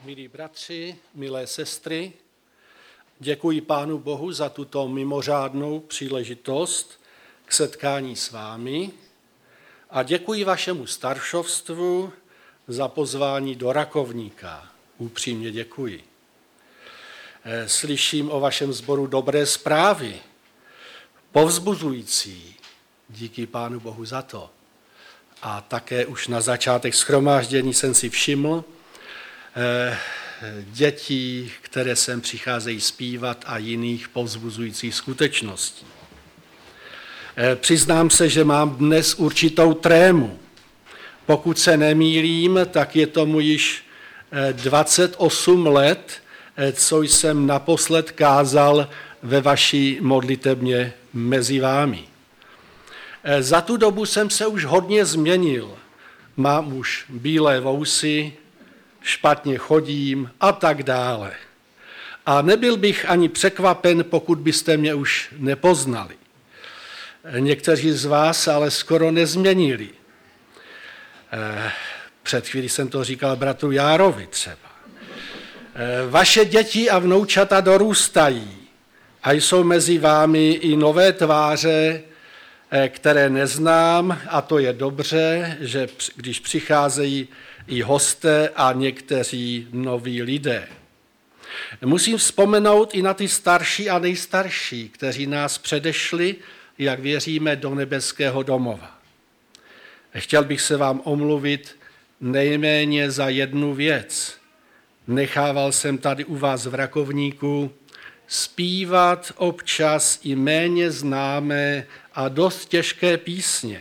Milí bratři, milé sestry, děkuji Pánu Bohu za tuto mimořádnou příležitost k setkání s vámi a děkuji vašemu staršovstvu za pozvání do Rakovníka. Upřímně děkuji. Slyším o vašem sboru dobré zprávy, povzbuzující. Díky Pánu Bohu za to. A také už na začátek shromáždění jsem si všiml dětí, které sem přicházejí zpívat a jiných povzbuzujících skutečností. Přiznám se, že mám dnes určitou trému. Pokud se nemýlím, tak je tomu již 28 let, co jsem naposled kázal ve vaší modlitebně mezi vámi. Za tu dobu jsem se už hodně změnil. Mám už bílé vousy, špatně chodím a tak dále. A nebyl bych ani překvapen, pokud byste mě už nepoznali. Někteří z vás ale skoro nezměnili. Před chvílí jsem to říkal bratru Járovi třeba. Vaše děti a vnoučata dorůstají a jsou mezi vámi i nové tváře, které neznám, a to je dobře, že když přicházejí i hosté a někteří noví lidé. Musím vzpomenout i na ty starší a nejstarší, kteří nás předešli, jak věříme, do nebeského domova. Chtěl bych se vám omluvit nejméně za jednu věc. Nechával jsem tady u vás v Rakovníku zpívat občas i méně známé a dost těžké písně.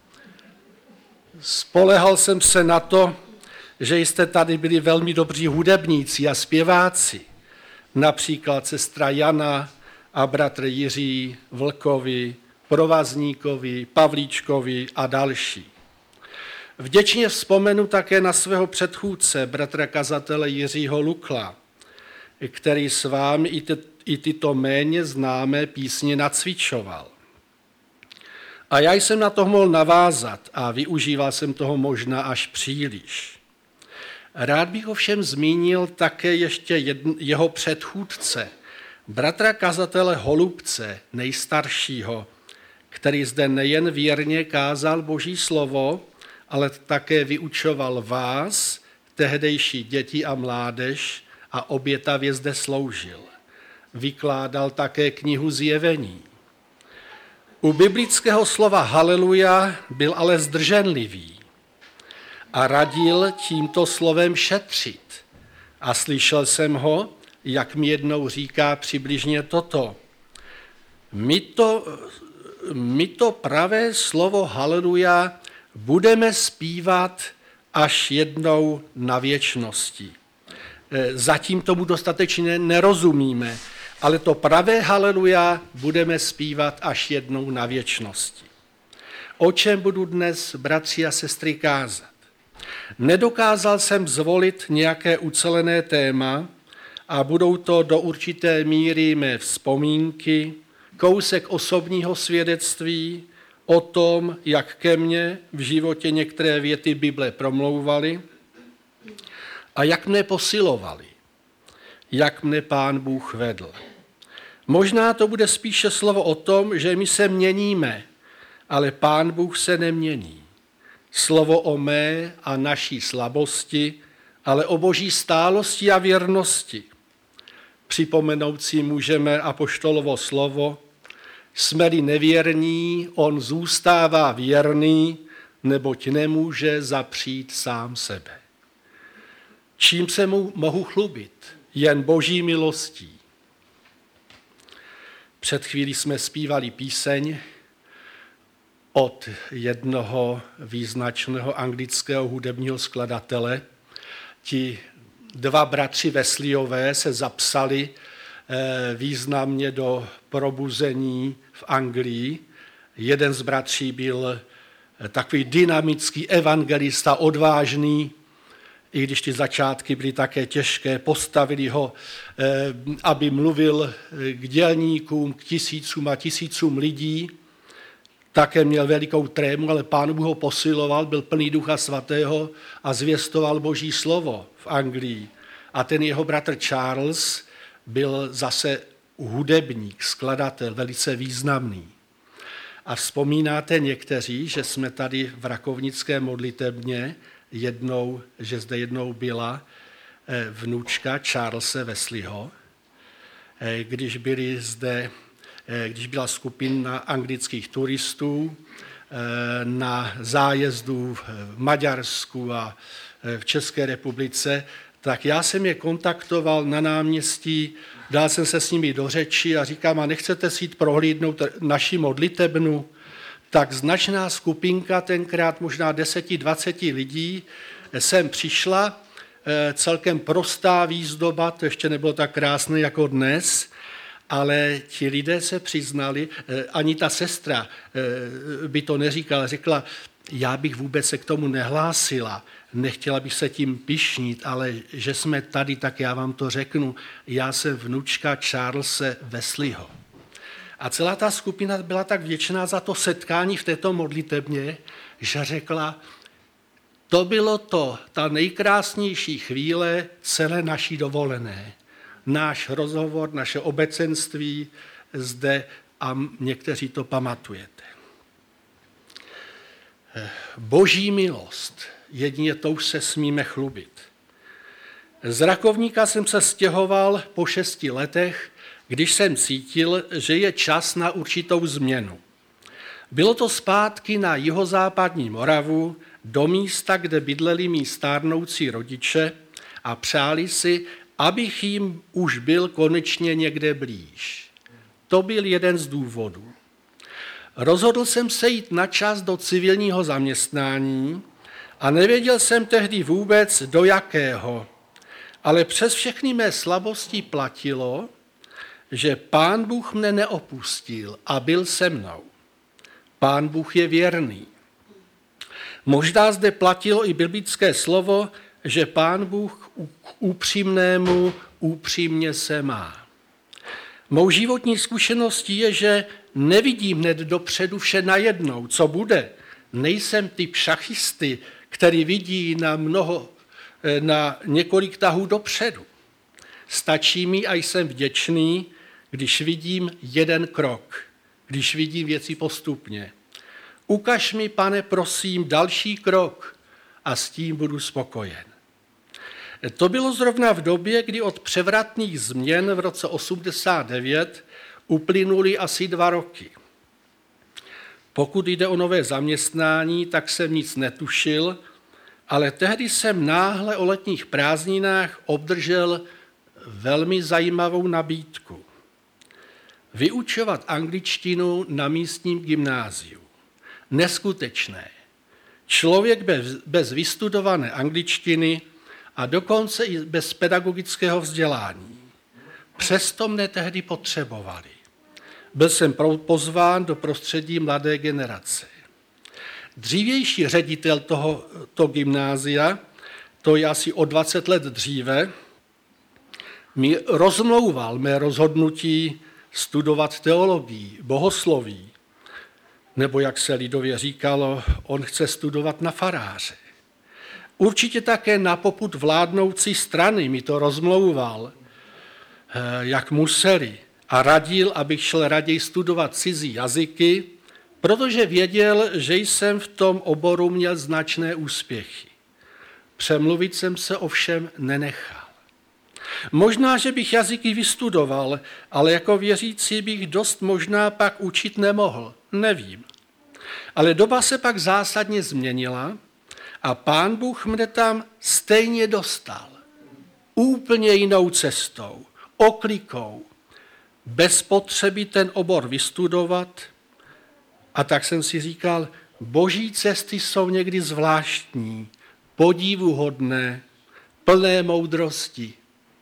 Spolehal jsem se na to, že jste tady byli velmi dobří hudebníci a zpěváci, například sestra Jana a bratr Jiří Vlkovi, Provazníkovi, Pavlíčkovi a další. Vděčně vzpomenu také na svého předchůdce, bratra kazatele Jiřího Lukla, který s vámi i tyto méně známé písně nacvičoval. A já jsem na to mohl navázat a využíval jsem toho možná až příliš. Rád bych ovšem zmínil také ještě jeho předchůdce, bratra kazatele Holubce, nejstaršího, který zde nejen věrně kázal Boží slovo, ale také vyučoval vás, tehdejší děti a mládež, a obětavě zde sloužil. Vykládal také knihu Zjevení. U biblického slova haleluja byl ale zdrženlivý a radil tímto slovem šetřit. A slyšel jsem ho, jak mi jednou říká přibližně toto. My to pravé slovo haleluja budeme zpívat až jednou na věčnosti. Zatím tomu dostatečně nerozumíme, ale to pravé haleluja budeme zpívat až jednou na věčnosti. O čem budu dnes, bratři a sestry, kázat? Nedokázal jsem zvolit nějaké ucelené téma a budou to do určité míry mé vzpomínky, kousek osobního svědectví o tom, jak ke mně v životě některé věty Bible promlouvaly a jak mne posilovaly, jak mne Pán Bůh vedl. Možná to bude spíše slovo o tom, že my se měníme, ale Pán Bůh se nemění. Slovo o mé a naší slabosti, ale o Boží stálosti a věrnosti. Připomenout si můžeme apoštolovo slovo, jsme-li nevěrní, on zůstává věrný, neboť nemůže zapřít sám sebe. Čím se mohu chlubit? Jen Boží milostí. Před chvílí jsme zpívali píseň od jednoho význačného anglického hudebního skladatele. Ti dva bratři Wesleyové se zapsali významně do probuzení v Anglii. Jeden z bratří byl takový dynamický evangelista, odvážný, i když ty začátky byly také těžké, postavili ho, aby mluvil k dělníkům, k tisícům a tisícům lidí. Také měl velikou trému, ale Pán Bůh ho posiloval, byl plný Ducha Svatého a zvěstoval Boží slovo v Anglii. A ten jeho bratr Charles byl zase hudebník, skladatel, velice významný. A vzpomínáte někteří, že jsme tady v rakovnické modlitebně že zde jednou byla vnučka Charlese Wesleyho, když byla skupina anglických turistů na zájezdu v Maďarsku a v České republice, tak já jsem je kontaktoval na náměstí, dal jsem se s nimi do řeči a říkám, a nechcete si jít prohlídnout naši modlitebnu? Tak značná skupinka, tenkrát možná 10-20 lidí, sem přišla, celkem prostá výzdoba, to ještě nebylo tak krásné jako dnes, ale ti lidé se přiznali, ani ta sestra by to neříkala, řekla, já bych vůbec se k tomu nehlásila, nechtěla bych se tím pyšnit, ale že jsme tady, tak já vám to řeknu, já jsem vnučka Charlese Wesleyho. A celá ta skupina byla tak vděčná za to setkání v této modlitebně, že řekla, to bylo ta nejkrásnější chvíle celé naší dovolené. Náš rozhovor, naše obecenství zde a někteří to pamatujete. Boží milost, jedině tou se smíme chlubit. Z Rakovníka jsem se stěhoval po 6 letech, když jsem cítil, že je čas na určitou změnu. Bylo to zpátky na jihozápadní Moravu, do místa, kde bydleli mí stárnoucí rodiče a přáli si, abych jim už byl konečně někde blíž. To byl jeden z důvodů. Rozhodl jsem se jít na čas do civilního zaměstnání a nevěděl jsem tehdy vůbec do jakého, ale přes všechny mé slabosti platilo, že Pán Bůh mne neopustil a byl se mnou. Pán Bůh je věrný. Možná zde platilo i biblické slovo, že Pán Bůh k upřímnému upřímně se má. Mou životní zkušeností je, že nevidím hned dopředu vše najednou, co bude. Nejsem typ šachisty, který vidí na několik tahů dopředu. Stačí mi a jsem vděčný, když vidím jeden krok, když vidím věci postupně. Ukaž mi, Pane, prosím, další krok a s tím budu spokojen. To bylo zrovna v době, kdy od převratných změn v roce 89 uplynuly asi 2 roky. Pokud jde o nové zaměstnání, tak jsem nic netušil, ale tehdy jsem náhle o letních prázdninách obdržel velmi zajímavou nabídku. Vyučovat angličtinu na místním gymnáziu. Neskutečné. Člověk bez vystudované angličtiny a dokonce i bez pedagogického vzdělání. Přesto mne tehdy potřebovali. Byl jsem pozván do prostředí mladé generace. Dřívější ředitel tohoto gymnázia, to je asi o 20 let dříve, mi rozmlouval mé rozhodnutí studovat teologii, bohosloví, nebo jak se lidově říkalo, on chce studovat na faráře. Určitě také na popud vládnoucí strany mi to rozmlouval, jak museli, a radil, abych šel raději studovat cizí jazyky, protože věděl, že jsem v tom oboru měl značné úspěchy. Přemluvit jsem se ovšem nenechal. Možná, že bych jazyky vystudoval, ale jako věřící bych dost možná pak učit nemohl, nevím. Ale doba se pak zásadně změnila a Pán Bůh mne tam stejně dostal. Úplně jinou cestou, oklikou, bez potřeby ten obor vystudovat. A tak jsem si říkal, boží cesty jsou někdy zvláštní, podivuhodné, plné moudrosti.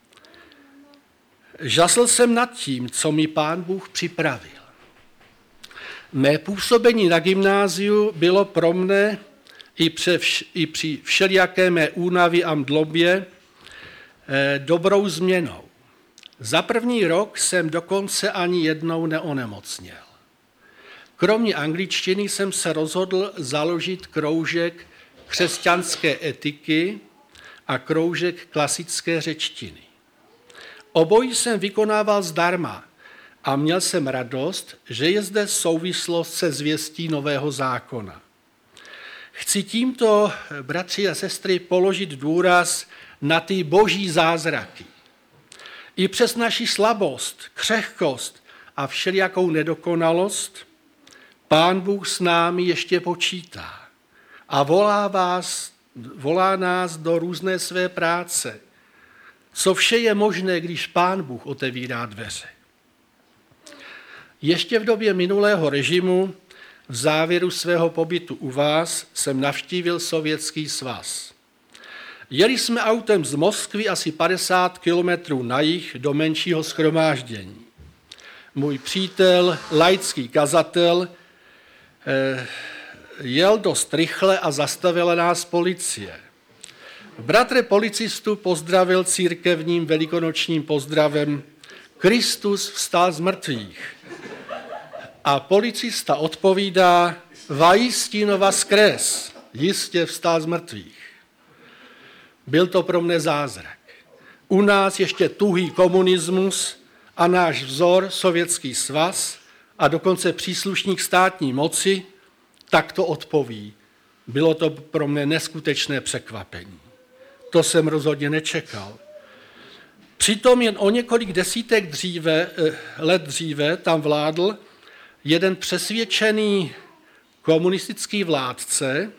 Žasl jsem nad tím, co mi Pán Bůh připravil. Mé působení na gymnáziu bylo pro mne i při všelijaké mé únavě a mdlobě dobrou změnou. Za 1. rok jsem dokonce ani jednou neonemocněl. Kromě angličtiny jsem se rozhodl založit kroužek křesťanské etiky a kroužek klasické řečtiny. Obojí jsem vykonával zdarma a měl jsem radost, že je zde souvislost se zvěstí nového zákona. Chci tímto, bratři a sestry, položit důraz na ty boží zázraky. I přes naši slabost, křehkost a všelijakou nedokonalost Pán Bůh s námi ještě počítá a volá nás do různé své práce. Co vše je možné, když Pán Bůh otevírá dveře. Ještě v době minulého režimu, v závěru svého pobytu u vás, jsem navštívil Sovětský svaz. Jeli jsme autem z Moskvy asi 50 kilometrů na jih do menšího shromáždění. Můj přítel, laický kazatel, jel dost rychle a zastavila nás policie. Bratr policistu pozdravil církevním velikonočním pozdravem Kristus vstal z mrtvých. A policista odpovídá vajistino vaskres, jistě vstal z mrtvých. Byl to pro mne zázrak. U nás ještě tuhý komunismus a náš vzor Sovětský svaz a dokonce příslušník státní moci tak to odpoví. Bylo to pro mne neskutečné překvapení. To jsem rozhodně nečekal. Přitom jen o několik desítek let dříve tam vládl jeden přesvědčený komunistický vládce,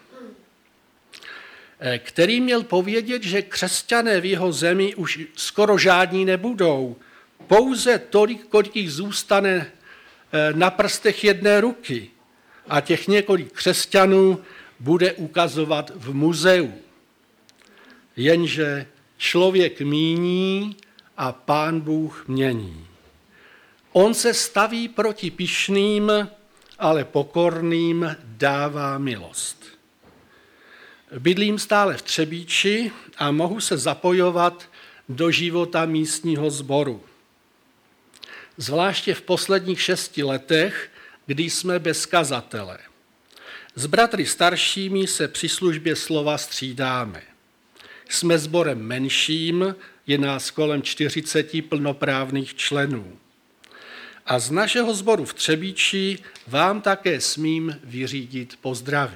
který měl povědět, že křesťané v jeho zemi už skoro žádní nebudou. Pouze tolik, kolik jich zůstane na prstech jedné ruky. A těch několik křesťanů bude ukazovat v muzeu. Jenže člověk míní a Pán Bůh mění. On se staví proti pyšným, ale pokorným dává milost. Bydlím stále v Třebíči a mohu se zapojovat do života místního sboru. Zvláště v posledních 6 letech, kdy jsme bez kazatele. S bratry staršími se při službě slova střídáme. Jsme sborem menším, je nás kolem 40 plnoprávných členů. A z našeho sboru v Třebíči vám také smím vyřídit pozdravy.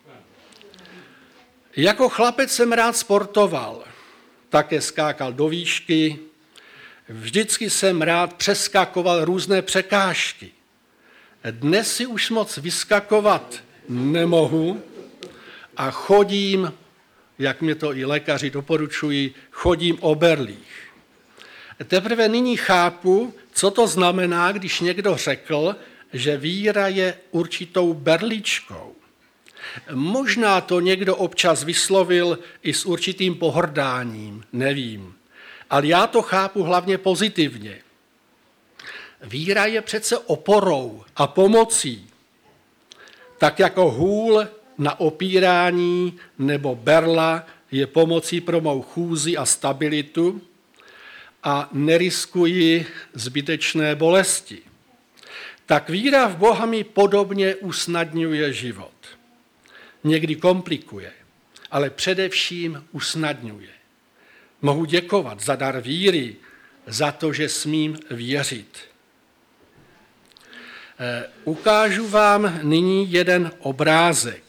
Jako chlapec jsem rád sportoval, také skákal do výšky, vždycky jsem rád přeskakoval různé překážky. Dnes si už moc vyskakovat nemohu a chodím, jak mě to i lékaři doporučují, chodím o berlích. Teprve nyní chápu, co to znamená, když někdo řekl, že víra je určitou berličkou. Možná to někdo občas vyslovil i s určitým pohrdáním, nevím. Ale já to chápu hlavně pozitivně. Víra je přece oporou a pomocí. Tak jako hůl na opírání nebo berla je pomocí pro mou chůzi a stabilitu a neriskuji zbytečné bolesti. Tak víra v Boha mi podobně usnadňuje život. Někdy komplikuje, ale především usnadňuje. Mohu děkovat za dar víry, za to, že smím věřit. Ukážu vám nyní jeden obrázek.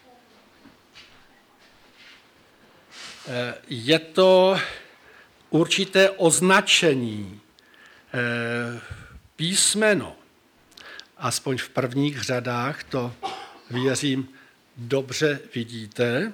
Je to určité označení, písmeno. Aspoň v prvních řadách to, věřím, dobře vidíte.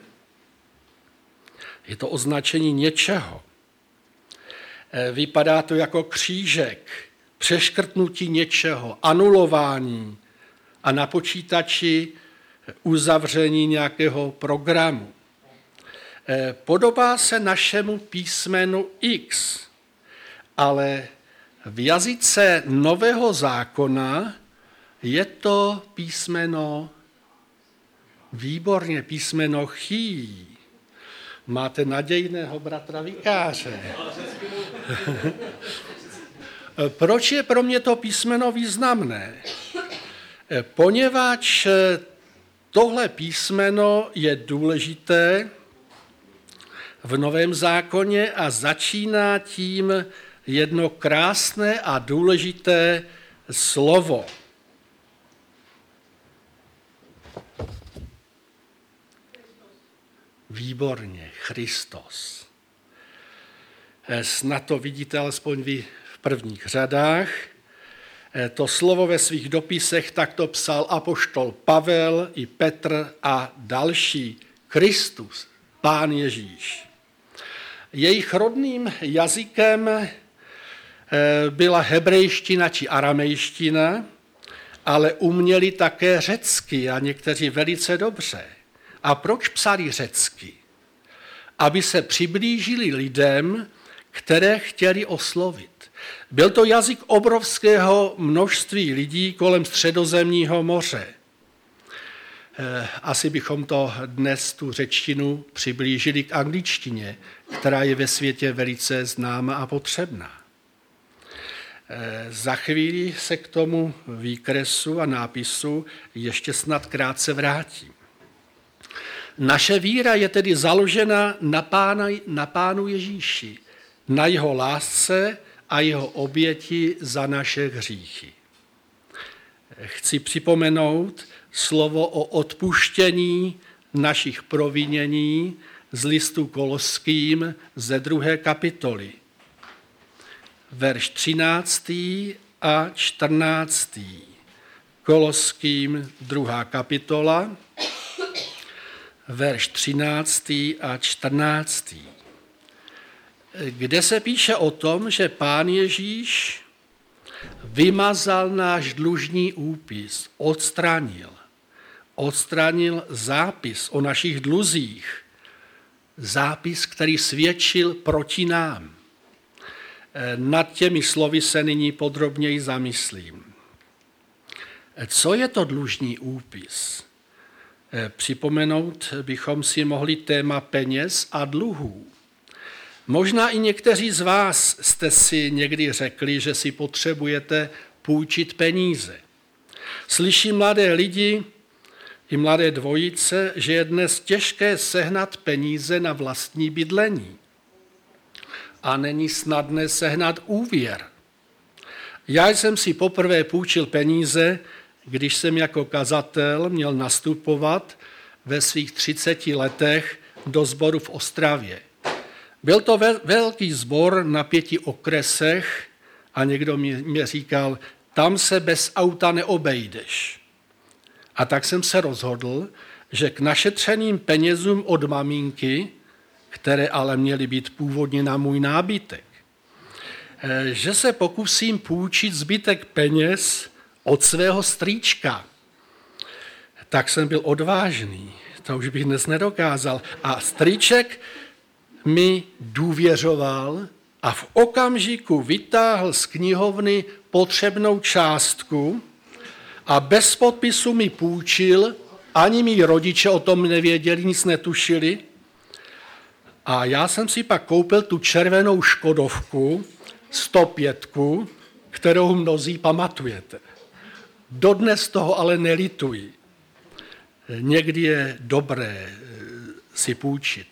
Je to označení něčeho. Vypadá to jako křížek, přeškrtnutí něčeho, anulování a na počítači uzavření nějakého programu. Podobá se našemu písmenu X, ale v jazyce Nového zákona je to písmeno, výborně, písmeno Chý. Máte nadějného bratra vikáře. Proč je pro mě to písmeno významné? Poněvadž tohle písmeno je důležité v Novém zákoně a začíná tím jedno krásné a důležité slovo. Výborně, Christos. Snad to vidíte alespoň vy v prvních řadách. To slovo ve svých dopisech takto psal apoštol Pavel i Petr a další. Kristus, Pán Ježíš. Jejich rodným jazykem byla hebrejština či aramejština, ale uměli také řecky a někteří velice dobře. A proč psali řecky? Aby se přiblížili lidem, které chtěli oslovit. Byl to jazyk obrovského množství lidí kolem Středozemního moře. Asi bychom to dnes tu řečtinu přiblížili k angličtině, která je ve světě velice známá a potřebná. Za chvíli se k tomu výkresu a nápisu ještě snad krátce vrátím. Naše víra je tedy založena na Pánu Ježíši, na jeho lásce a jeho oběti za naše hříchy. Chci připomenout slovo o odpuštění našich provinění z listu Koloským ze 2. kapitoly. Verš 13. a 14. Koloským 2. kapitola, verš 13. a 14. Kde se píše o tom, že Pán Ježíš vymazal náš dlužní úpis, odstranil zápis o našich dluzích, zápis, který svědčil proti nám. Nad těmi slovy se nyní podrobněji zamyslím. Co je to dlužní úpis? Připomenout bychom si mohli téma peněz a dluhů. Možná i někteří z vás jste si někdy řekli, že si potřebujete půjčit peníze. Slyším mladé lidi i mladé dvojice, že je dnes těžké sehnat peníze na vlastní bydlení. A není snadné sehnat úvěr. Já jsem si poprvé půjčil peníze, když jsem jako kazatel měl nastupovat ve svých 30 letech do sboru v Ostravě. Byl to velký sbor na 5 okresech a někdo mi říkal, tam se bez auta neobejdeš. A tak jsem se rozhodl, že k našetřeným penězům od maminky, které ale měly být původně na můj nábytek, že se pokusím půjčit zbytek peněz od svého strýčka. Tak jsem byl odvážný, to už bych dnes nedokázal. A strýček mi důvěřoval a v okamžiku vytáhl z knihovny potřebnou částku a bez podpisu mi půjčil, ani mý rodiče o tom nevěděli, nic netušili. A já jsem si pak koupil tu červenou Škodovku 105, kterou mnozí pamatujete. Dodnes toho ale nelituji. Někdy je dobré si půjčit.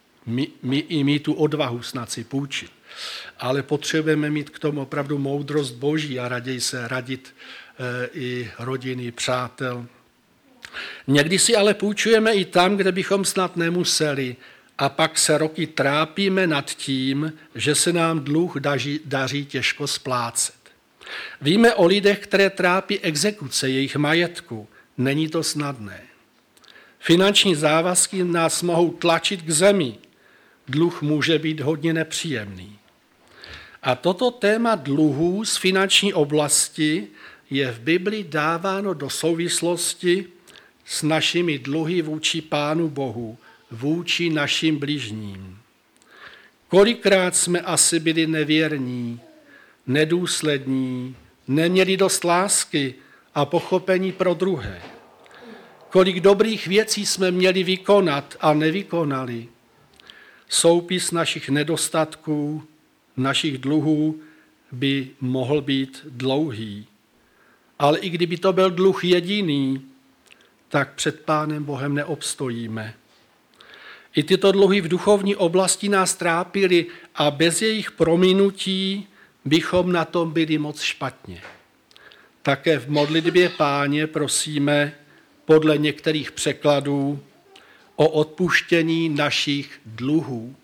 Mít tu odvahu snad si půjčit. Ale potřebujeme mít k tomu opravdu moudrost Boží a raději se radit i rodiny, přátel. Někdy si ale půjčujeme i tam, kde bychom snad nemuseli a pak se roky trápíme nad tím, že se nám dluh daří těžko splácet. Víme o lidech, které trápí exekuce jejich majetku. Není to snadné. Finanční závazky nás mohou tlačit k zemi. Dluh může být hodně nepříjemný. A toto téma dluhů z finanční oblasti je v Biblii dáváno do souvislosti s našimi dluhy vůči Pánu Bohu, vůči našim bližním. Kolikrát jsme asi byli nevěrní, nedůslední, neměli dost lásky a pochopení pro druhé. Kolik dobrých věcí jsme měli vykonat a nevykonali. Soupis našich nedostatků, našich dluhů by mohl být dlouhý. Ale i kdyby to byl dluh jediný, tak před Pánem Bohem neobstojíme. I tyto dluhy v duchovní oblasti nás trápily a bez jejich prominutí bychom na tom byli moc špatně. Také v modlitbě Páně prosíme podle některých překladů o odpuštění našich dluhů.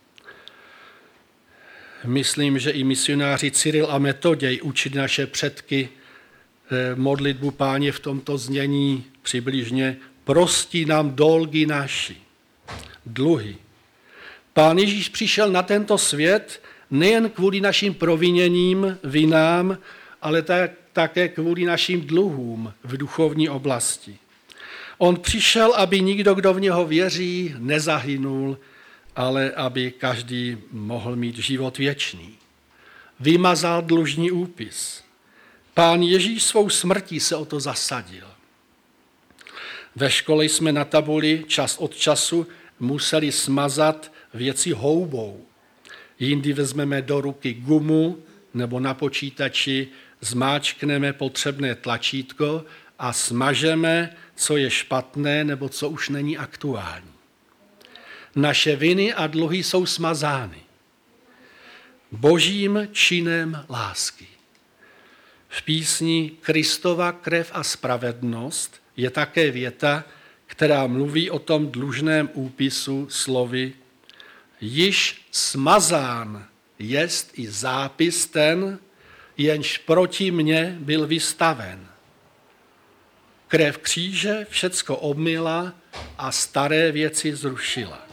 Myslím, že i misionáři Cyril a Metoděj učili naše předky modlitbu Páně v tomto znění přibližně: prostí nám dolgy naši, dluhy. Pán Ježíš přišel na tento svět nejen kvůli našim proviněním, vinám, ale také kvůli našim dluhům v duchovní oblasti. On přišel, aby nikdo, kdo v něho věří, nezahynul, ale aby každý mohl mít život věčný. Vymazal dlužní úpis. Pán Ježíš svou smrtí se o to zasadil. Ve škole jsme na tabuli čas od času museli smazat věci houbou. Jindy vezmeme do ruky gumu nebo na počítači zmáčkneme potřebné tlačítko a smažeme, co je špatné nebo co už není aktuální. Naše viny a dluhy jsou smazány božím činem lásky. V písni Kristova krev a spravedlnost je také věta, která mluví o tom dlužném úpisu slovy: již smazán jest i zápis ten, jenž proti mně byl vystaven. Krev kříže všecko obmyla a staré věci zrušila.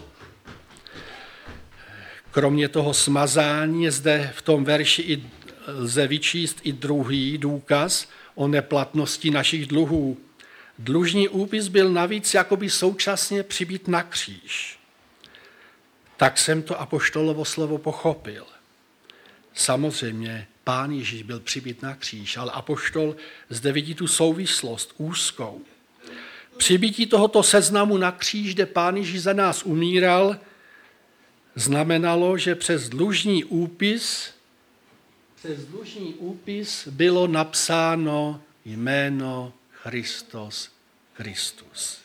Kromě toho smazání je zde v tom verši lze vyčíst i druhý důkaz o neplatnosti našich dluhů. Dlužní úpis byl navíc jakoby současně přibit na kříž. Tak jsem to apoštolovo slovo pochopil. Samozřejmě Pán Ježíš byl přibit na kříž, ale apoštol zde vidí tu souvislost úzkou. Přibití tohoto seznamu na kříž, kde Pán Ježíš za nás umíral, znamenalo, že přes dlužní úpis bylo napsáno jméno Kristus.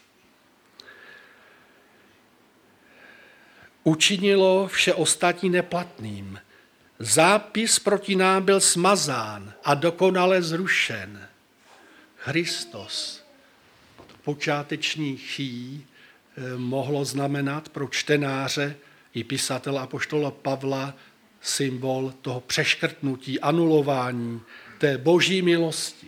Učinilo vše ostatní neplatným. Zápis proti nám byl smazán a dokonale zrušen. Christos, počáteční chý, mohlo znamenat pro čtenáře i pisatele apoštola Pavla symbol toho přeškrtnutí, anulování té boží milosti.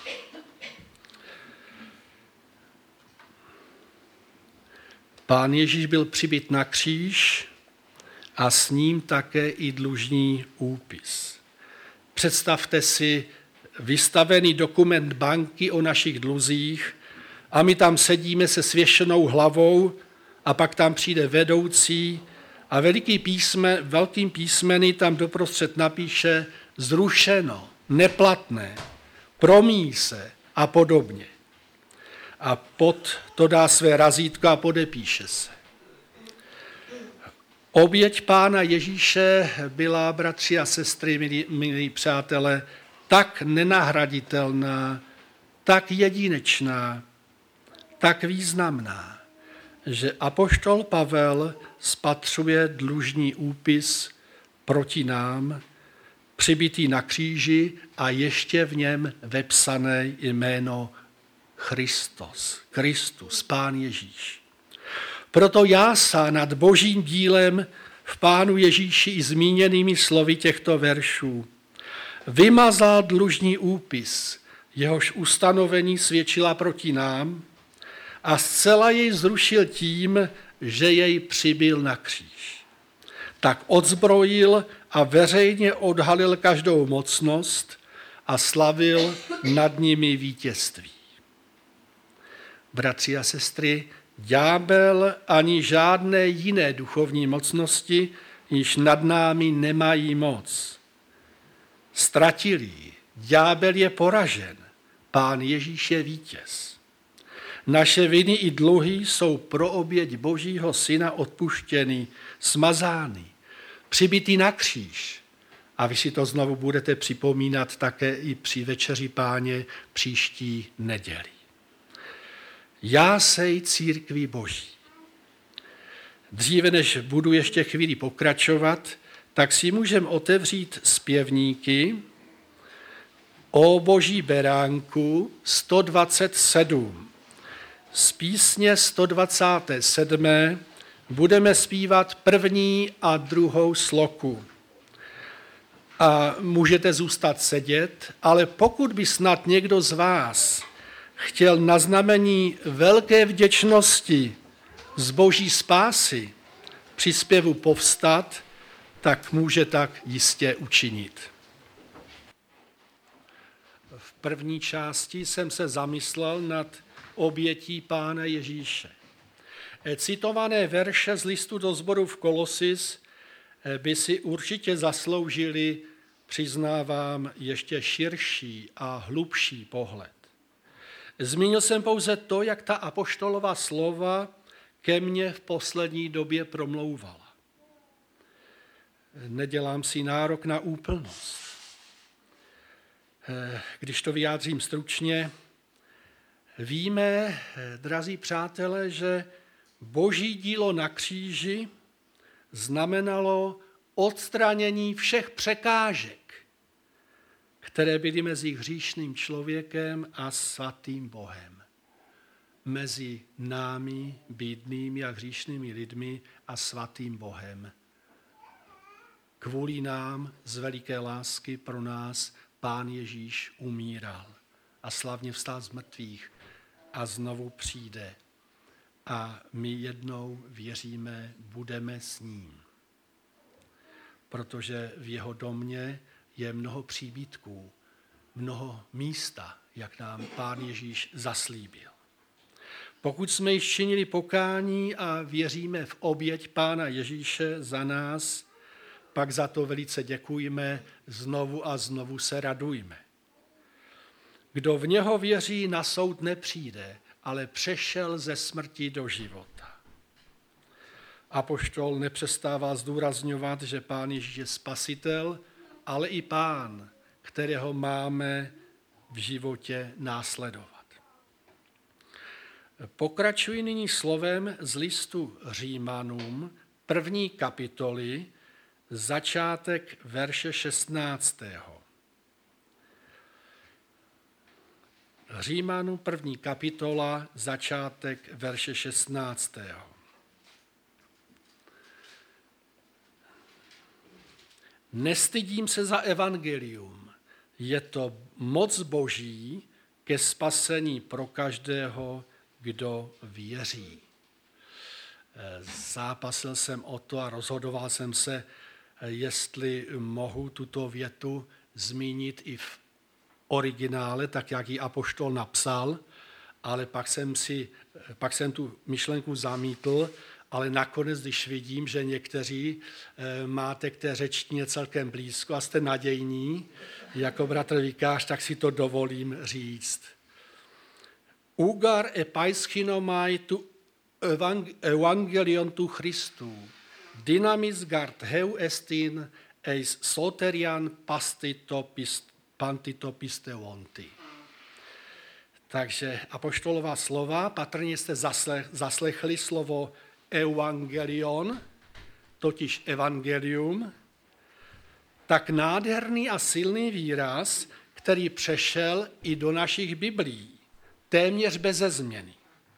Pán Ježíš byl přibit na kříž a s ním také i dlužní úpis. Představte si vystavený dokument banky o našich dluzích a my tam sedíme se svěšenou hlavou a pak tam přijde vedoucí a velkým písmeny tam doprostřed napíše zrušeno, neplatné, promíjí se a podobně. A pod to dá své razítko a podepíše se. Oběť Pána Ježíše byla, bratři a sestry, milí přátelé, tak nenahraditelná, tak jedinečná, tak významná, že apoštol Pavel spatřuje dlužní úpis proti nám, přibitý na kříži a ještě v něm vepsané jméno Kristus, Pán Ježíš. Proto jásá nad božím dílem v Pánu Ježíši i zmíněnými slovy těchto veršů. Vymazal dlužní úpis, jehož ustanovení svědčila proti nám a zcela jej zrušil tím, že jej přibil na kříž. Tak odzbrojil a veřejně odhalil každou mocnost a slavil nad nimi vítězství. Bratři a sestry, ďábel ani žádné jiné duchovní mocnosti již nad námi nemají moc. Ztratili ji. Ďábel je poražen. Pán Ježíš je vítěz. Naše viny i dluhy jsou pro oběť Božího Syna odpuštěny, smazány, přibity na kříž. A vy si to znovu budete připomínat také i při večeři Páně příští neděli. Jásej církvi Boží. Dříve, než budu ještě chvíli pokračovat, tak si můžeme otevřít zpěvníky O Boží beránku 127. Z písně 127. budeme zpívat první a druhou sloku. A můžete zůstat sedět, ale pokud by snad někdo z vás chtěl na znamení velké vděčnosti z Boží spásy při zpěvu povstat, tak může tak jistě učinit. V první části jsem se zamyslel nad obětí Pána Ježíše. Citované verše z listu do sboru v Kolosis by si určitě zasloužili, přiznávám, ještě širší a hlubší pohled. Zmínil jsem pouze to, jak ta apoštolová slova ke mně v poslední době promlouvala. Nedělám si nárok na úplnost. Když to vyjádřím stručně, víme, drazí přátelé, že Boží dílo na kříži znamenalo odstranění všech překážek, které byly mezi hříšným člověkem a svatým Bohem. Mezi námi, bídnými a hříšnými lidmi a svatým Bohem. Kvůli nám z veliké lásky pro nás Pán Ježíš umíral a slavně vstal z mrtvých a znovu přijde. A my jednou věříme, budeme s ním. Protože v jeho domě je mnoho příbytků, mnoho místa, jak nám Pán Ježíš zaslíbil. Pokud jsme již činili pokání a věříme v oběť Pána Ježíše za nás, pak za to velice děkujeme, znovu a znovu se radujme. Kdo v něho věří, na soud nepřijde, ale přešel ze smrti do života. Apoštol nepřestává zdůrazňovat, že Pán Ježíš je spasitel, ale i Pán, kterého máme v životě následovat. Pokračuji nyní slovem z listu Římanům, 1. kapitoly, začátek verše 16. Římanům 1. kapitola, začátek verše 16. Nestydím se za evangelium. Je to moc Boží ke spasení pro každého, kdo věří. Zápasil jsem o to a rozhodoval jsem se, jestli mohu tuto větu zmínit i v originále, tak jak ji apoštol napsal, ale pak jsem tu myšlenku zamítl, ale nakonec, když vidím, že někteří máte k té řečtině celkem blízko a jste nadějní, jako bratr vikář, tak si to dovolím říct. Ugar epaiskinomai tu evangelion tu Christu, dynamis gard heu estin eis soterian pantitopisteonti. Takže apoštolová slova, patrně jste zaslechli slovo evangelion, totiž evangelium, tak nádherný a silný výraz, který přešel i do našich biblií, téměř beze změny.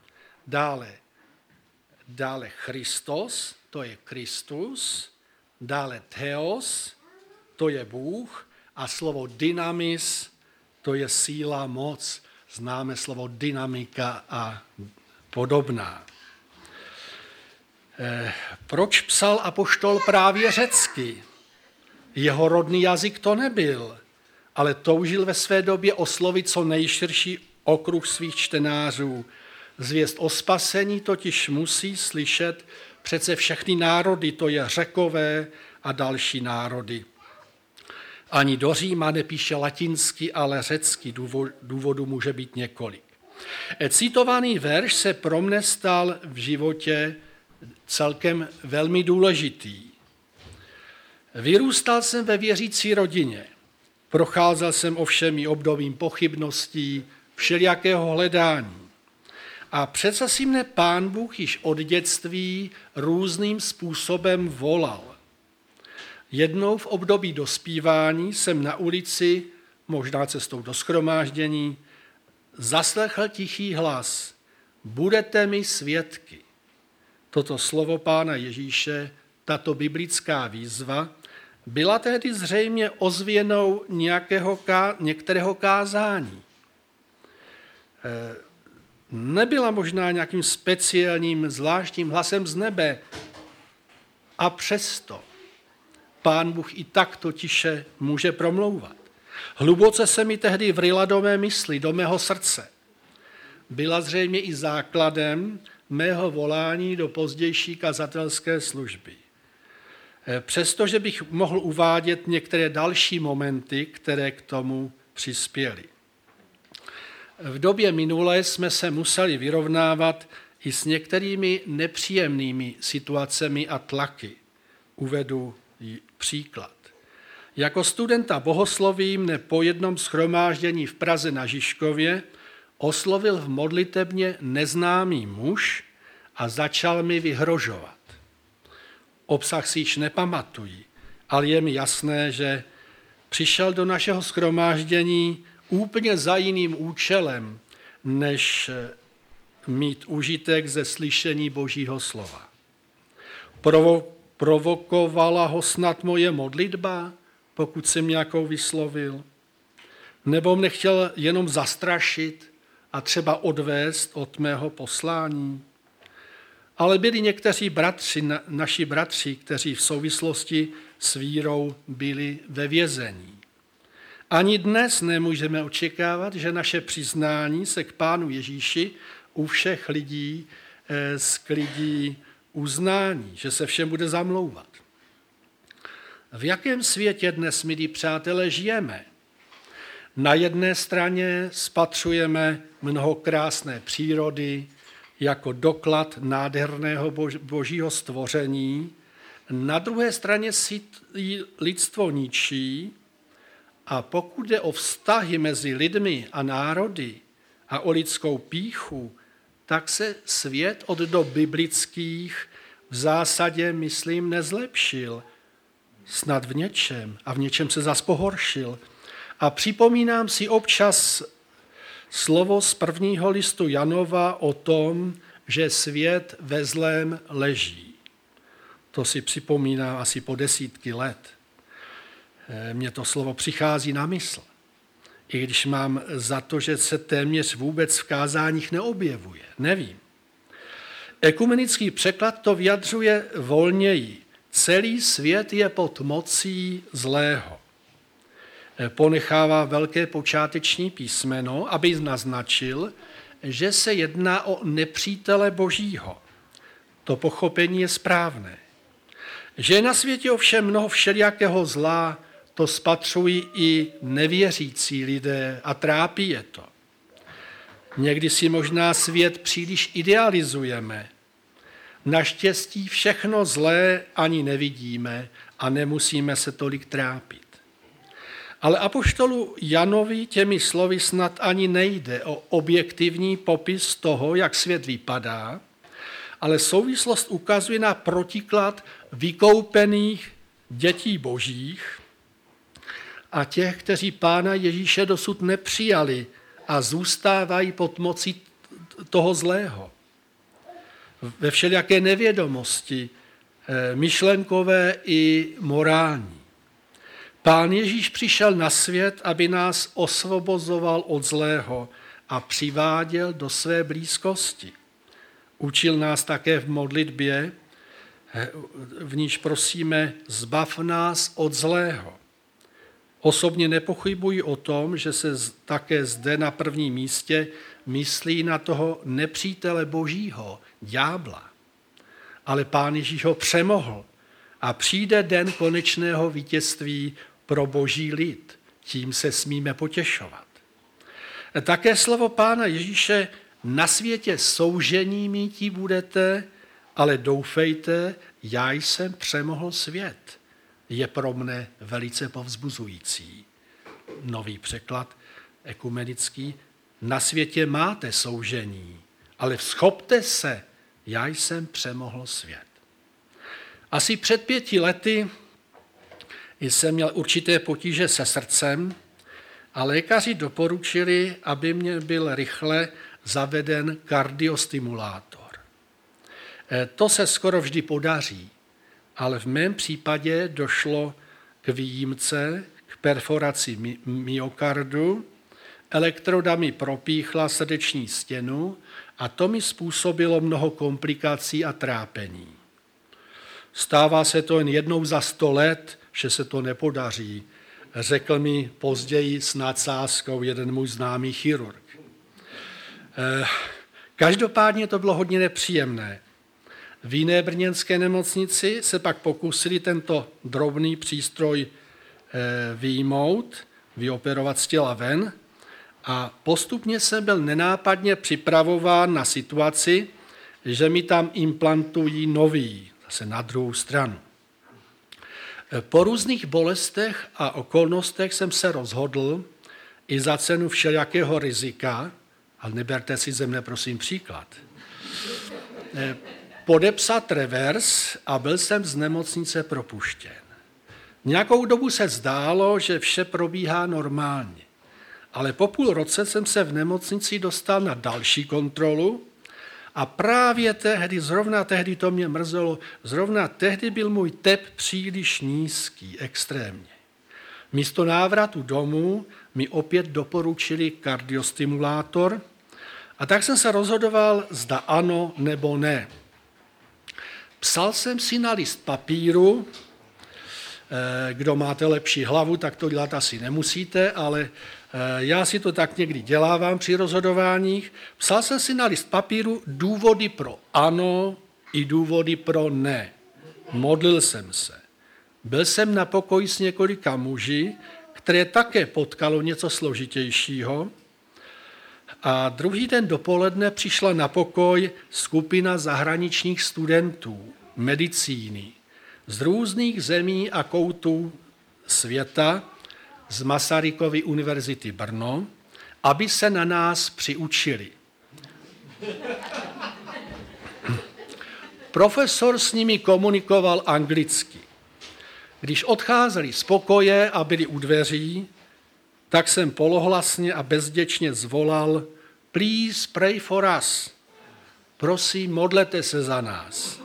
Dále Christos, to je Kristus, dále Theos, to je Bůh, a slovo dynamis, to je síla, moc. Známe slovo dynamika a podobná. Proč psal apoštol právě řecky? Jeho rodný jazyk to nebyl, ale toužil ve své době oslovit co nejširší okruh svých čtenářů. Zvěst o spasení totiž musí slyšet přece všechny národy, to je Řekové a další národy. Ani do Říma nepíše latinsky, ale řecky, důvodů může být několik. Citovaný verš se pro mne stal v životě celkem velmi důležitý. Vyrůstal jsem ve věřící rodině. Procházel jsem ovšem i obdobím pochybností, všelijakého hledání. A přece si mne Pán Bůh již od dětství různým způsobem volal. Jednou v období dospívání jsem na ulici, možná cestou do shromáždění, zaslechl tichý hlas: budete mi svědky. Toto slovo Pána Ježíše, tato biblická výzva, byla tehdy zřejmě ozvěnou některého kázání. Nebyla možná nějakým speciálním, zvláštním hlasem z nebe. A přesto Pán Bůh i takto tiše může promlouvat. Hluboce se mi tehdy vryla do mé mysli, do mého srdce. Byla zřejmě i základem mého volání do pozdější kazatelské služby. Přestože bych mohl uvádět některé další momenty, které k tomu přispěly. V době minulé jsme se museli vyrovnávat i s některými nepříjemnými situacemi a tlaky. Uvedu příklad. Jako studenta bohosloví mne po jednom shromáždění v Praze na Žižkově oslovil v modlitebně neznámý muž a začal mi vyhrožovat. Obsah si již nepamatuji, ale je mi jasné, že přišel do našeho shromáždění úplně za jiným účelem, než mít užitek ze slyšení Božího slova. Provokovala ho snad moje modlitba, pokud jsem nějakou vyslovil? Nebo mne chtěl jenom zastrašit a třeba odvést od mého poslání? Ale byli někteří naši bratři, kteří v souvislosti s vírou byli ve vězení. Ani dnes nemůžeme očekávat, že naše přiznání se k Pánu Ježíši u všech lidí sklidí uznání, že se všem bude zamlouvat. V jakém světě dnes, milí přátelé, žijeme? Na jedné straně spatřujeme mnoho krásné přírody jako doklad nádherného božího stvoření, na druhé straně si lidstvo ničí, a pokud jde o vztahy mezi lidmi a národy a o lidskou pýchu, tak se svět od dob biblických v zásadě, myslím, nezlepšil. Snad v něčem, a v něčem se zas pohoršil. A připomínám si občas slovo z 1. listu Janova o tom, že svět ve zlém leží. To si připomínám asi po desítky let. Mně to slovo přichází na mysl. I když mám za to, že se téměř vůbec v kázáních neobjevuje. Nevím. Ekumenický překlad to vyjadřuje volněji. Celý svět je pod mocí zlého. Ponechává velké počáteční písmeno, aby naznačil, že se jedná o nepřítele Božího. To pochopení je správné. Že je na světě ovšem mnoho všelijakého zla, to spatřují i nevěřící lidé a trápí je to. Někdy si možná svět příliš idealizujeme. Naštěstí všechno zlé ani nevidíme a nemusíme se tolik trápit. Ale apoštolu Janovi těmi slovy snad ani nejde o objektivní popis toho, jak svět vypadá, ale souvislost ukazuje na protiklad vykoupených dětí božích a těch, kteří Pána Ježíše dosud nepřijali a zůstávají pod mocí toho zlého. Ve všelijaké nevědomosti, myšlenkové i morální. Pán Ježíš přišel na svět, aby nás osvobozoval od zlého a přiváděl do své blízkosti. Učil nás také v modlitbě, v níž prosíme, zbav nás od zlého. Osobně nepochybuji o tom, že se také zde na prvním místě myslí na toho nepřítele Božího, ďábla. Ale Pán Ježíš ho přemohl a přijde den konečného vítězství pro Boží lid. Tím se smíme potěšovat. Také slovo Pána Ježíše: na světě soužení míti budete, ale doufejte, já jsem přemohl svět. Je pro mne velice povzbuzující. Nový překlad ekumenický: na světě máte soužení, ale vzchopte se, já jsem přemohl svět. Asi před 5 lety jsem měl určité potíže se srdcem a lékaři doporučili, aby mě byl rychle zaveden kardiostimulátor. To se skoro vždy podaří, ale v mém případě došlo k výjimce, k perforaci myokardu, elektroda mi propíchla srdeční stěnu a to mi způsobilo mnoho komplikací a trápení. Stává se to jen jednou za 100 let, že se to nepodaří, řekl mi později s nadsázkou jeden můj známý chirurg. Každopádně to bylo hodně nepříjemné. V jiné brněnské nemocnici se pak pokusili tento drobný přístroj vyjmout, vyoperovat z těla ven a postupně jsem byl nenápadně připravován na situaci, že mi tam implantují nový, zase na druhou stranu. Po různých bolestech a okolnostech jsem se rozhodl i za cenu všelijakého rizika, ale neberte si ze mne prosím příklad, podepsat revers a byl jsem z nemocnice propuštěn. Nějakou dobu se zdálo, že vše probíhá normálně, ale po půl roce jsem se v nemocnici dostal na další kontrolu a právě tehdy, zrovna tehdy to mě mrzelo, zrovna tehdy byl můj tep příliš nízký, extrémně. Místo návratu domů mi opět doporučili kardiostimulátor a tak jsem se rozhodoval, zda ano nebo ne. Psal jsem si na list papíru, kdo máte lepší hlavu, tak to dělat asi nemusíte, ale já si to tak někdy dělávám při rozhodováních. Psal jsem si na list papíru důvody pro ano i důvody pro ne. Modlil jsem se. Byl jsem na pokoji s několika muži, které také potkalo něco složitějšího. A druhý den dopoledne přišla na pokoj skupina zahraničních studentů medicíny z různých zemí a koutů světa, z Masarykovy univerzity Brno, aby se na nás přiučili. Profesor s nimi komunikoval anglicky. Když odcházeli z pokoje a byli u dveří, tak jsem polohlasně a bezděčně zvolal Please pray for us. Prosím, modlete se za nás.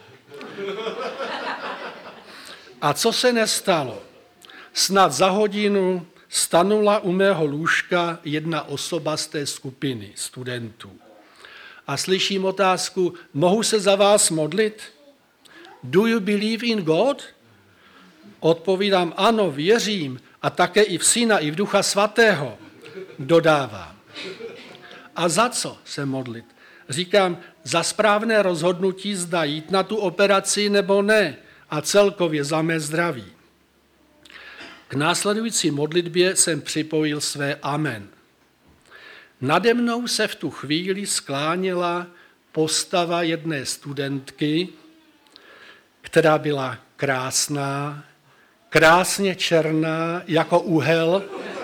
A co se nestalo? Snad za hodinu stanula u mého lůžka jedna osoba z té skupiny studentů. A slyším otázku, mohu se za vás modlit? Do you believe in God? Odpovídám, ano, věřím, a také i v Syna, i v Ducha Svatého, dodávám. A za co se modlit? Říkám, za správné rozhodnutí, zda jít na tu operaci nebo ne, a celkově za mé zdraví. K následující modlitbě jsem připojil své amen. Nade mnou se v tu chvíli skláněla postava jedné studentky, která byla krásná, krásně černá jako uhel.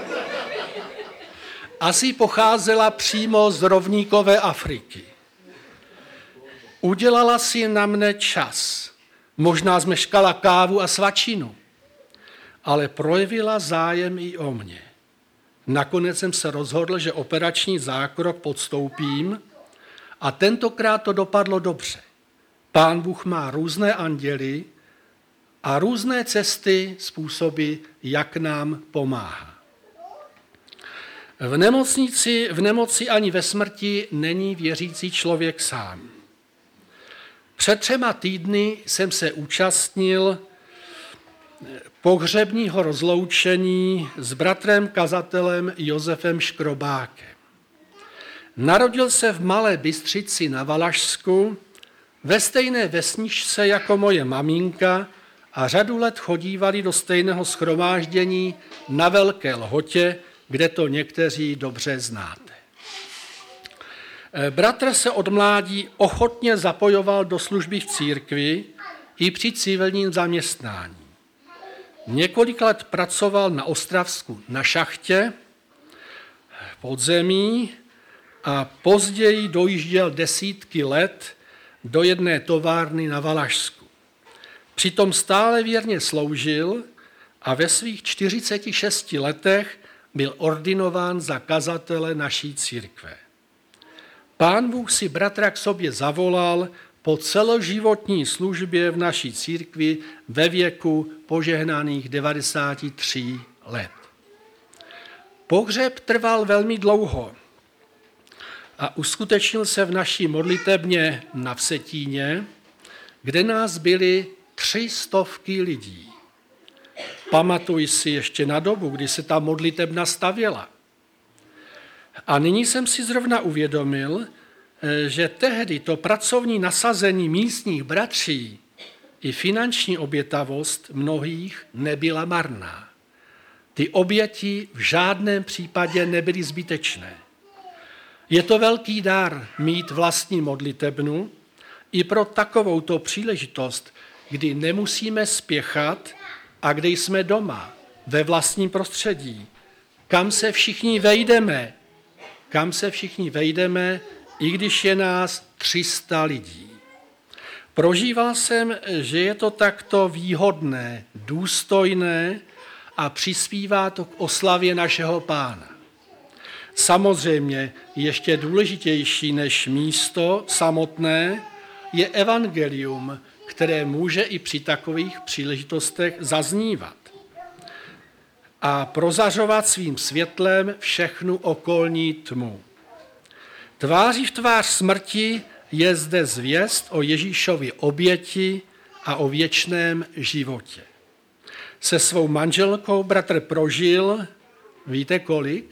Asi pocházela přímo z rovníkové Afriky. Udělala si na mne čas. Možná zmeškala kávu a svačinu, ale projevila zájem i o mě. Nakonec jsem se rozhodl, že operační zákrok podstoupím a tentokrát to dopadlo dobře. Pán Bůh má různé anděly a různé cesty, způsoby, jak nám pomáhá. V nemoci ani ve smrti není věřící člověk sám. Před 3 týdny jsem se účastnil pohřebního rozloučení s bratrem kazatelem Josefem Škrobákem. Narodil se v Malé Bystřici na Valašsku, ve stejné vesničce jako moje maminka a řadu let chodívali do stejného shromáždění na Velké Lhotě, kde to někteří dobře znáte. Bratr se od mládí ochotně zapojoval do služby v církvi i při civilním zaměstnání. Několik let pracoval na Ostravsku na šachtě podzemí a později dojížděl desítky let do jedné továrny na Valašsku. Přitom stále věrně sloužil a ve svých 46 letech byl ordinován za kazatele naší církve. Pán Bůh si bratra k sobě zavolal po celoživotní službě v naší církvi ve věku požehnaných 93 let. Pohřeb trval velmi dlouho a uskutečnil se v naší modlitebně na Vsetíně, kde nás byly 300 lidí. Pamatuji si ještě na dobu, kdy se ta modlitebna stavěla. A nyní jsem si zrovna uvědomil, že tehdy to pracovní nasazení místních bratří i finanční obětavost mnohých nebyla marná. Ty oběti v žádném případě nebyly zbytečné. Je to velký dar mít vlastní modlitebnu i pro takovouto příležitost, kdy nemusíme spěchat a kde jsme doma, ve vlastním prostředí, kam se všichni vejdeme, i když je nás 300 lidí. Prožíval jsem, že je to takto výhodné, důstojné a přispívá to k oslavě našeho Pána. Samozřejmě ještě důležitější než místo samotné je evangelium, které může i při takových příležitostech zaznívat a prozařovat svým světlem všechnu okolní tmu. Tváří v tvář smrti je zde zvěst o Ježíšově oběti a o věčném životě. Se svou manželkou bratr prožil, víte kolik?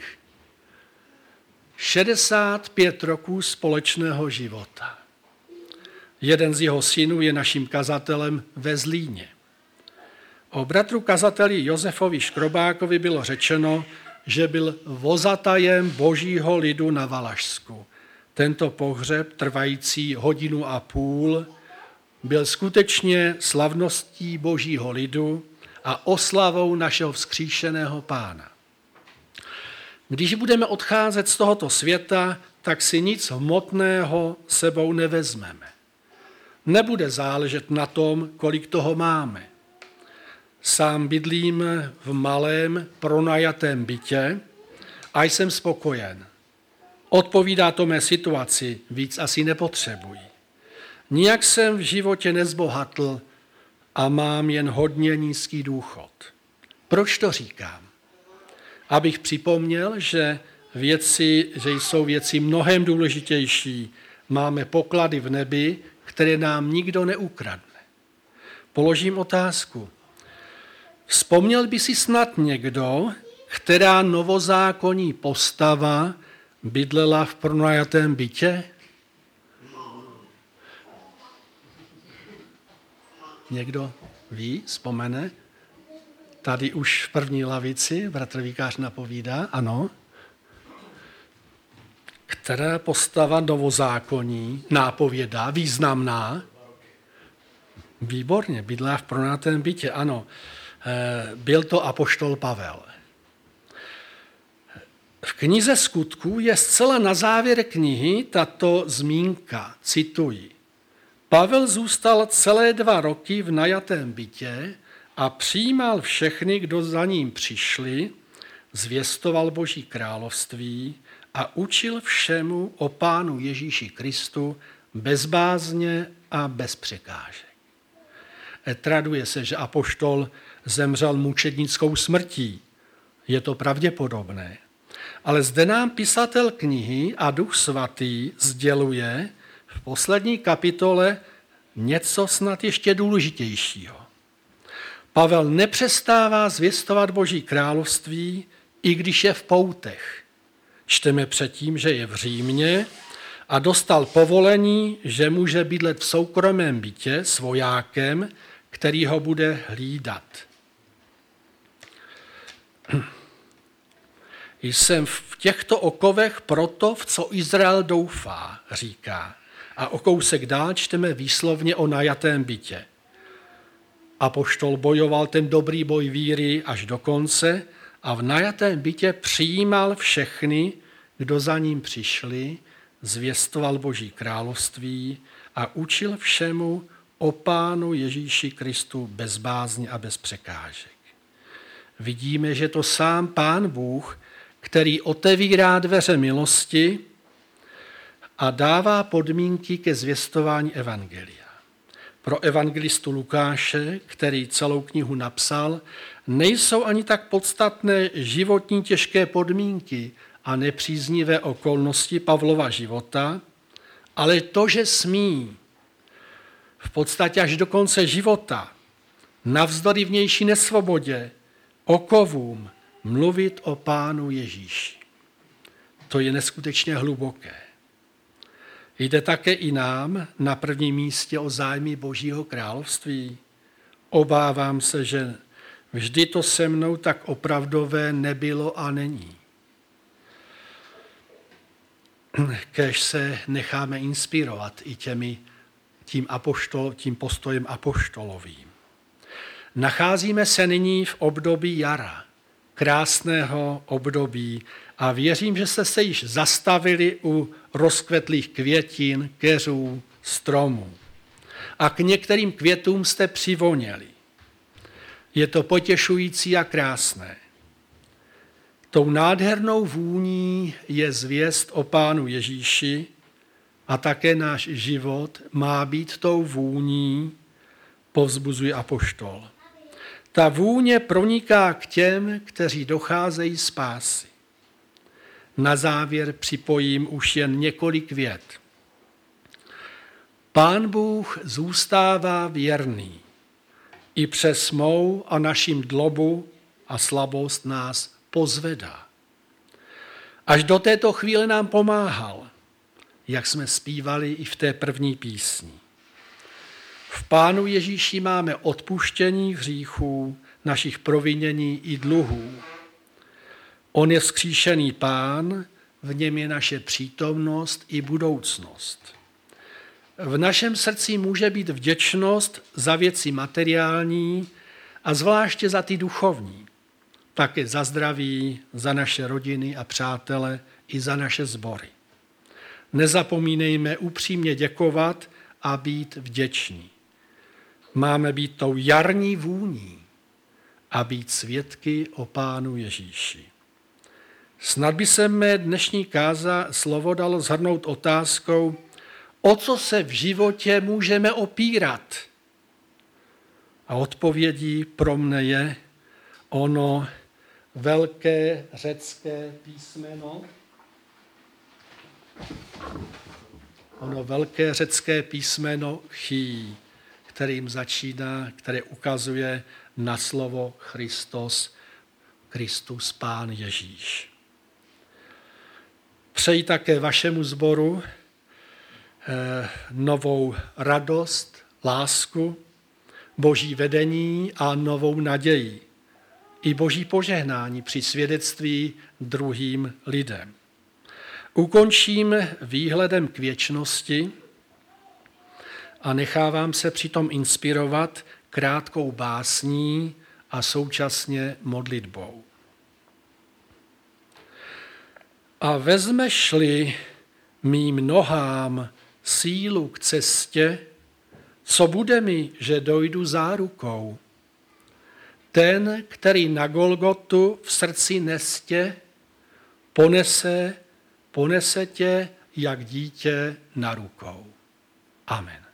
65 roků společného života. Jeden z jeho synů je naším kazatelem ve Zlíně. O bratru kazateli Josefovi Škrobákovi bylo řečeno, že byl vozatajem božího lidu na Valašsku. Tento pohřeb, trvající 1,5 hodiny, byl skutečně slavností božího lidu a oslavou našeho vzkříšeného Pána. Když budeme odcházet z tohoto světa, tak si nic hmotného sebou nevezmeme. Nebude záležet na tom, kolik toho máme. Sám bydlím v malém pronajatém bytě a jsem spokojen. Odpovídá to mé situaci, víc asi nepotřebuji. Nijak jsem v životě nezbohatl a mám jen hodně nízký důchod. Proč to říkám? Abych připomněl, že jsou věci mnohem důležitější. Máme poklady v nebi, které nám nikdo neukradne. Položím otázku. Vzpomněl by si snad někdo, která novozákonní postava bydlela v pronajatém bytě? Někdo ví, vzpomene? Tady už v první lavici bratr vikář napovídá, ano. Která postava novozákonní nápovědá, významná? Výborně, bydlela v pronajatém bytě, ano. Byl to apoštol Pavel. V knize Skutků je zcela na závěr knihy tato zmínka, cituji. Pavel zůstal celé 2 roky v najatém bytě a přijímal všechny, kdo za ním přišli, zvěstoval Boží království a učil všemu o Pánu Ježíši Kristu bez bázně a bez překážek. Traduje se, že apoštol zemřel mučednickou smrtí. Je to pravděpodobné. Ale zde nám pisatel knihy a Duch Svatý sděluje v poslední kapitole něco snad ještě důležitějšího. Pavel nepřestává zvěstovat Boží království, i když je v poutech. Čteme předtím, že je v Římě a dostal povolení, že může bydlet v soukromém bytě s vojákem, který ho bude hlídat. Jsem v těchto okovech proto, v co Izrael doufá, říká. A o kousek dál čteme výslovně o najatém bytě. Apoštol bojoval ten dobrý boj víry až do konce a v najatém bytě přijímal všechny, kdo za ním přišli, zvěstoval Boží království a učil všemu o Pánu Ježíši Kristu bez bázně a bez překážek. Vidíme, že to sám Pán Bůh, který otevírá dveře milosti a dává podmínky ke zvěstování evangelia. Pro evangelistu Lukáše, který celou knihu napsal, nejsou ani tak podstatné životní těžké podmínky a nepříznivé okolnosti Pavlova života, ale to, že smí v podstatě až do konce života, navzdory vnější nesvobodě, okovům, mluvit o Pánu Ježíši. To je neskutečně hluboké. Jde také i nám na prvním místě o zájmy Božího království. Obávám se, že vždy to se mnou tak opravdové nebylo a není. Kéž se necháme inspirovat i tím postojem apoštolovým. Nacházíme se nyní v období jara, krásného období a věřím, že jste se již zastavili u rozkvetlých květin, keřů, stromů. A k některým květům jste přivoněli. Je to potěšující a krásné. Tou nádhernou vůní je zvěst o Pánu Ježíši a také náš život má být tou vůní, povzbuzuje apoštol. Ta vůně proniká k těm, kteří docházejí spásy. Na závěr připojím už jen několik vět. Pán Bůh zůstává věrný. I přes mou a našim dlobu a slabost nás pozvedá. Až do této chvíle nám pomáhal, jak jsme zpívali i v té první písni. V Pánu Ježíši máme odpuštění hříchů, našich provinění i dluhů. On je vzkříšený Pán, v něm je naše přítomnost i budoucnost. V našem srdci může být vděčnost za věci materiální a zvláště za ty duchovní. Také za zdraví, za naše rodiny a přátele i za naše sbory. Nezapomínejme upřímně děkovat a být vděční. Máme být tou jarní vůní a být svědky o Pánu Ježíši. Snad by se mé dnešní slovo dalo shrnout otázkou, o co se v životě můžeme opírat. A odpovědí pro mne je ono velké řecké písmeno Chý, kterým začíná, které ukazuje na slovo Kristus Pán Ježíš. Přeji také vašemu sboru novou radost, lásku, Boží vedení a novou naději. I Boží požehnání při svědectví druhým lidem. Ukončím výhledem k věčnosti a nechávám se přitom inspirovat krátkou básní a současně modlitbou. A vezmeš-li mým nohám sílu k cestě, co bude mi, že dojdu zárukou? Ten, který na Golgotu v srdci nestě, ponese tě jak dítě na rukou. Amen.